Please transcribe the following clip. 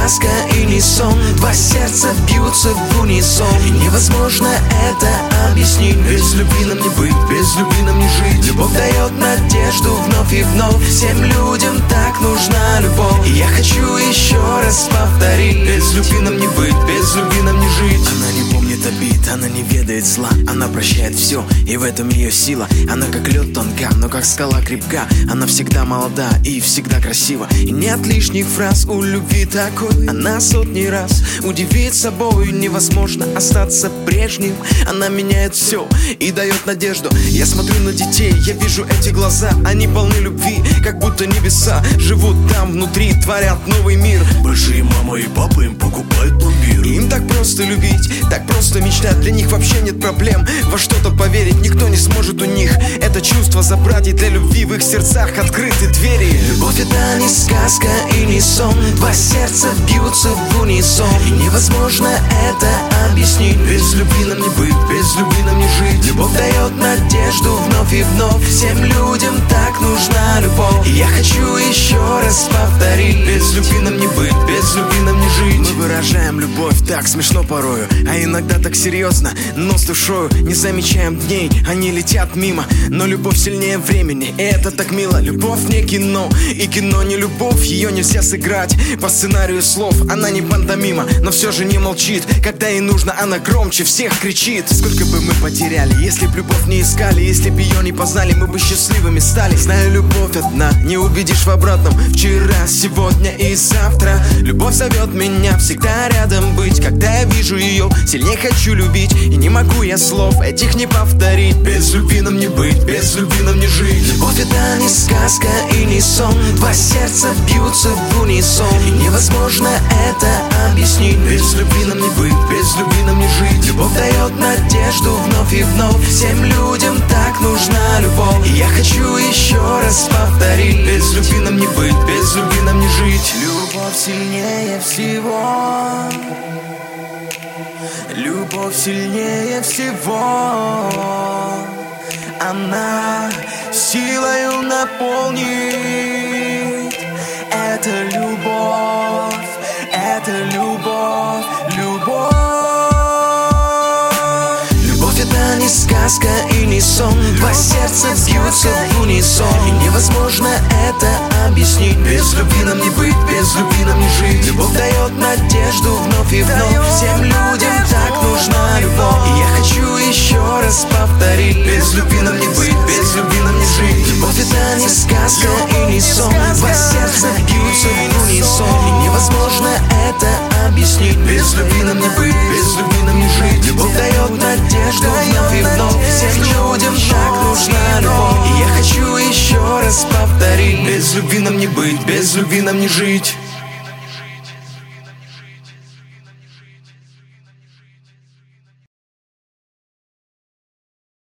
сказка и не сон. Два сердца бьются в унисон, и невозможно это объяснить. Без любви нам не быть, без любви нам не жить. Любовь дает надежду вновь и вновь. Всем людям так нужна любовь, и я хочу еще раз повторить: без любви нам не быть, без любви нам не жить. Она не помнит обид, она не ведает зла. Она прощает все, и в этом ее сила. Она как лед тонка, но как скала крепка. Она всегда молода и всегда красива. И нет лишних фраз у любви такой. Она сотни раз удивит собой. Невозможно остаться прежним. Она меняет все и дает надежду. Я смотрю на детей, я вижу эти глаза. Они полны любви, как будто небеса живут там внутри, творят новый мир. Большие мама и папа им покупают пломбир. Им так просто любить, так просто мечтать. Для них вообще нет проблем во что-то поверить. Никто не сможет у них это чувство забрать. И для любви в их сердцах открыты двери. Любовь — это не сказка и не сон. Два сердца бьются в унисон, и невозможно это объяснить. Без любви нам не быть, без любви нам не жить. Любовь дает надежду вновь и вновь. Всем людям так нужна любовь, и я хочу еще раз повторить: без любви нам не быть, без любви нам не жить. Мы выражаем любовь так смешно порою, а иногда так серьезно, но с душою. Не замечаем дней, они летят мимо. Но любовь сильнее времени, и это так мило. Любовь не кино, и кино не любовь. Ее нельзя сыграть по сценарию слов. Она не пантомима, но все же не молчит. Когда ей нужно, она громче всех кричит. Сколько бы мы потеряли, если б любовь не искали, если б ее не познали, мы бы счастливыми стали. Знаю, любовь одна, не убедишь в обратном. Вчера, сегодня и завтра. Любовь зовет меня всегда рядом быть. Когда я вижу ее, сильнее хочу любить. И не могу я слов этих не повторить. Без любви нам не быть, без любви нам не жить. Любовь — это не сказка и не сон. Два сердца бьются в унисон, и невозможно это объяснить. Без любви нам не быть, без любви нам не жить. Любовь дает надежду вновь и вновь. Всем людям так нужна любовь, и я хочу еще раз повторить: без любви нам не быть, без любви нам не жить. Любовь сильнее всего. Любовь сильнее всего. Она силою наполнит. Это любовь, это любовь, любовь. Любовь — это не сказка и не сон. Два сердца бьются в унисон, и невозможно это объяснить. Без любви нам не быть, без любви нам не жить. Любовь дает надежду вновь и вновь. Всем людям так нужна любовь, и я хочу еще раз повторить: без любви нам не быть, без любви нам не жить. Любовь — это не сказка и не сон. Два сердца бьются в унисон, и невозможно это объяснить. Без любви нам не быть, без любви нам не жить. Любовь дает надежду вновь и вновь. Всем людям так нужна любовь, и я хочу еще раз повторить: без любви нам не быть, без любви нам не жить.